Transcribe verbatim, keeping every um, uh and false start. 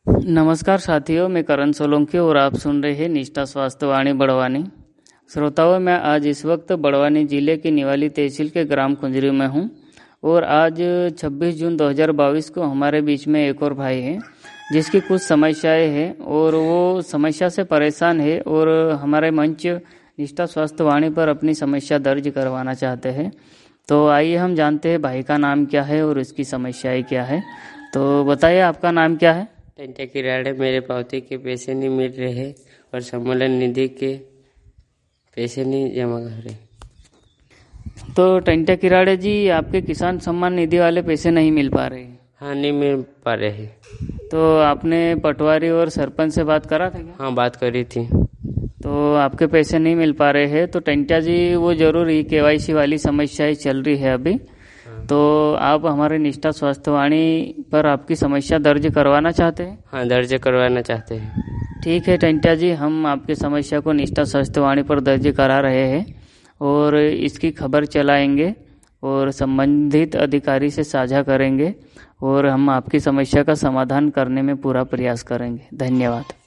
नमस्कार साथियों, मैं करण सोलंकी और आप सुन रहे हैं निष्ठा स्वास्थ्य वाणी बड़वानी। श्रोताओं, मैं आज इस वक्त बड़वानी जिले की निवाली तहसील के ग्राम कुंजरी में हूं और आज छब्बीस जून दो हज़ार बाईस को हमारे बीच में एक और भाई है जिसकी कुछ समस्याएं हैं और वो समस्या से परेशान है और हमारे मंच निष्ठा स्वास्थ्य वाणी पर अपनी समस्या दर्ज करवाना चाहते हैं। तो आइए हम जानते हैं भाई का नाम क्या है और इसकी समस्याएं क्या है। तो बताइए, आपका नाम क्या है? टंट्या किराड़े। मेरे पावती के पैसे नहीं मिल रहे और सम्मेलन निधि के पैसे नहीं जमा कर रहे। तो टंट्या किराड़े जी, आपके किसान सम्मान निधि वाले पैसे नहीं मिल पा रहे? हाँ, नहीं मिल पा रहे। तो आपने पटवारी और सरपंच से बात करा था क्या? हाँ, बात करी थी। तो आपके पैसे नहीं मिल पा रहे हैं तो टंट्या जी, वो जरूर ही केवाईसी वाली समस्याएं चल रही है अभी। तो आप हमारे निष्ठा स्वास्थ्य वाणी पर आपकी समस्या दर्ज करवाना चाहते हैं? हाँ, दर्ज करवाना चाहते हैं। ठीक है टंट्या जी, हम आपकी समस्या को निष्ठा स्वास्थ्य वाणी पर दर्ज करा रहे हैं और इसकी खबर चलाएंगे और संबंधित अधिकारी से साझा करेंगे और हम आपकी समस्या का समाधान करने में पूरा प्रयास करेंगे। धन्यवाद।